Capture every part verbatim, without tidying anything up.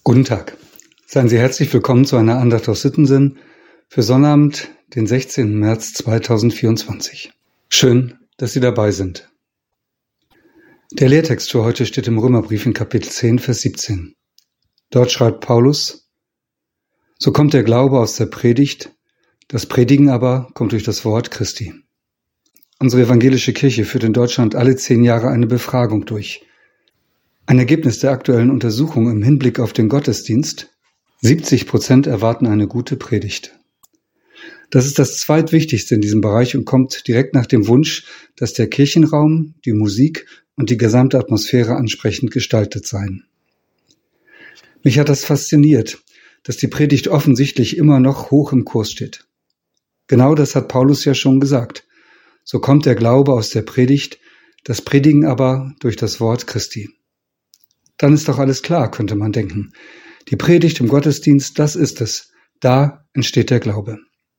Guten Tag. Seien Sie herzlich willkommen zu einer Andacht aus Sittensen für Sonnabend, den sechzehnten März zweitausendvierundzwanzig. Schön, dass Sie dabei sind. Der Lehrtext für heute steht im Römerbrief in Kapitel zehn, Vers siebzehn. Dort schreibt Paulus: So kommt der Glaube aus der Predigt, das Predigen aber kommt durch das Wort Christi. Unsere evangelische Kirche führt in Deutschland alle zehn Jahre eine Befragung durch. Ein Ergebnis der aktuellen Untersuchung im Hinblick auf den Gottesdienst: siebzig Prozent erwarten eine gute Predigt. Das ist das zweitwichtigste in diesem Bereich und kommt direkt nach dem Wunsch, dass der Kirchenraum, die Musik und die gesamte Atmosphäre ansprechend gestaltet seien. Mich hat das fasziniert, dass die Predigt offensichtlich immer noch hoch im Kurs steht. Genau das hat Paulus ja schon gesagt. So kommt der Glaube aus der Predigt, das Predigen aber durch das Wort Christi. Dann ist doch alles klar, könnte man denken. Die Predigt im Gottesdienst, das ist es. Da entsteht der Glaube.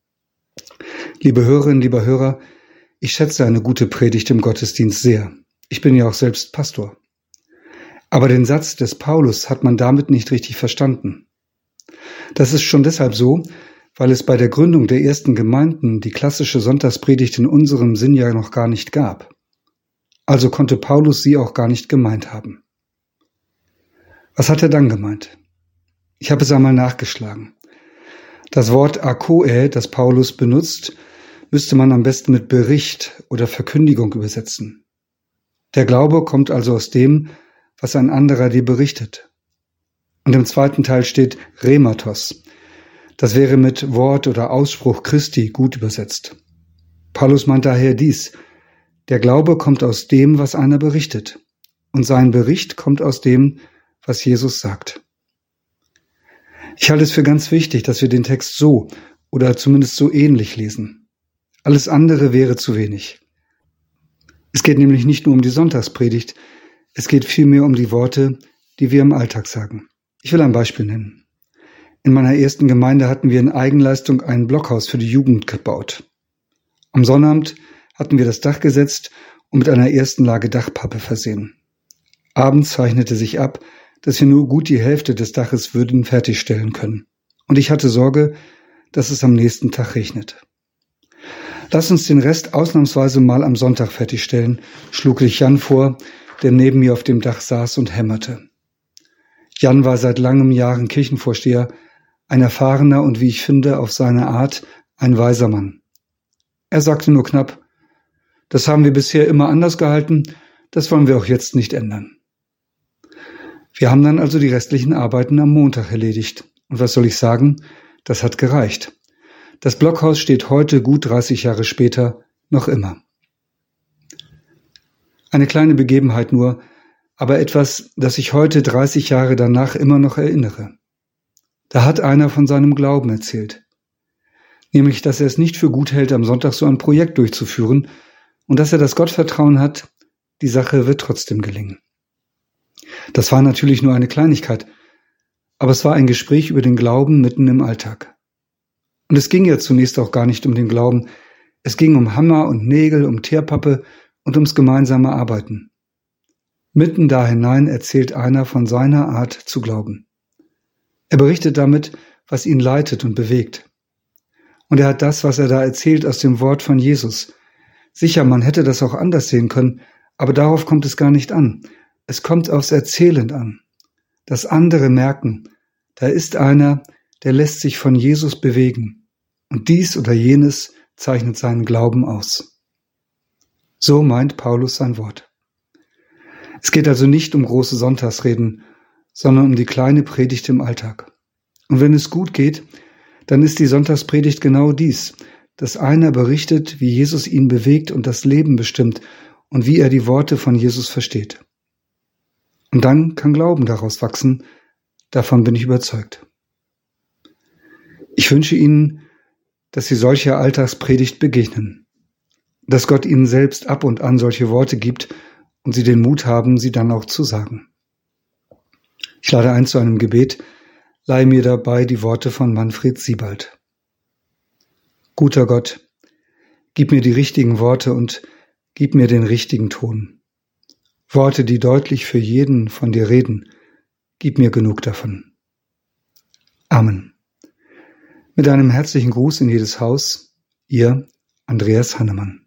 Liebe Hörerinnen, lieber Hörer, ich schätze eine gute Predigt im Gottesdienst sehr. Ich bin ja auch selbst Pastor. Aber den Satz des Paulus hat man damit nicht richtig verstanden. Das ist schon deshalb so, weil es bei der Gründung der ersten Gemeinden die klassische Sonntagspredigt in unserem Sinn ja noch gar nicht gab. Also konnte Paulus sie auch gar nicht gemeint haben. Was hat er dann gemeint? Ich habe es einmal nachgeschlagen. Das Wort Akoe, das Paulus benutzt, müsste man am besten mit Bericht oder Verkündigung übersetzen. Der Glaube kommt also aus dem, was ein anderer dir berichtet. Und im zweiten Teil steht Rhematos. Das wäre mit Wort oder Ausspruch Christi gut übersetzt. Paulus meint daher dies: Der Glaube kommt aus dem, was einer berichtet. Und sein Bericht kommt aus dem, was Jesus sagt. Ich halte es für ganz wichtig, dass wir den Text so oder zumindest so ähnlich lesen. Alles andere wäre zu wenig. Es geht nämlich nicht nur um die Sonntagspredigt, es geht vielmehr um die Worte, die wir im Alltag sagen. Ich will ein Beispiel nennen. In meiner ersten Gemeinde hatten wir in Eigenleistung ein Blockhaus für die Jugend gebaut. Am Sonnabend hatten wir das Dach gesetzt und mit einer ersten Lage Dachpappe versehen. Abends zeichnete sich ab, dass wir nur gut die Hälfte des Daches würden fertigstellen können. Und ich hatte Sorge, dass es am nächsten Tag regnet. Lass uns den Rest ausnahmsweise mal am Sonntag fertigstellen, schlug ich Jan vor, der neben mir auf dem Dach saß und hämmerte. Jan war seit langen Jahren Kirchenvorsteher, ein erfahrener und, wie ich finde, auf seine Art ein weiser Mann. Er sagte nur knapp: Das haben wir bisher immer anders gehalten, das wollen wir auch jetzt nicht ändern. Wir haben dann also die restlichen Arbeiten am Montag erledigt. Und was soll ich sagen? Das hat gereicht. Das Blockhaus steht heute, gut dreißig Jahre später, noch immer. Eine kleine Begebenheit nur, aber etwas, das ich heute, dreißig Jahre danach, immer noch erinnere. Da hat einer von seinem Glauben erzählt. Nämlich, dass er es nicht für gut hält, am Sonntag so ein Projekt durchzuführen und dass er das Gottvertrauen hat, die Sache wird trotzdem gelingen. Das war natürlich nur eine Kleinigkeit, aber es war ein Gespräch über den Glauben mitten im Alltag. Und es ging ja zunächst auch gar nicht um den Glauben. Es ging um Hammer und Nägel, um Teerpappe und ums gemeinsame Arbeiten. Mitten da hinein erzählt einer von seiner Art zu glauben. Er berichtet damit, was ihn leitet und bewegt. Und er hat das, was er da erzählt, aus dem Wort von Jesus. Sicher, man hätte das auch anders sehen können, aber darauf kommt es gar nicht an. Es kommt aufs Erzählen an, dass andere merken, da ist einer, der lässt sich von Jesus bewegen und dies oder jenes zeichnet seinen Glauben aus. So meint Paulus sein Wort. Es geht also nicht um große Sonntagsreden, sondern um die kleine Predigt im Alltag. Und wenn es gut geht, dann ist die Sonntagspredigt genau dies, dass einer berichtet, wie Jesus ihn bewegt und das Leben bestimmt und wie er die Worte von Jesus versteht. Und dann kann Glauben daraus wachsen, davon bin ich überzeugt. Ich wünsche Ihnen, dass Sie solcher Alltagspredigt begegnen, dass Gott Ihnen selbst ab und an solche Worte gibt und Sie den Mut haben, sie dann auch zu sagen. Ich lade ein zu einem Gebet, leihe mir dabei die Worte von Manfred Siebald. Guter Gott, gib mir die richtigen Worte und gib mir den richtigen Ton. Worte, die deutlich für jeden von dir reden, gib mir genug davon. Amen. Mit einem herzlichen Gruß in jedes Haus, Ihr Andreas Hannemann.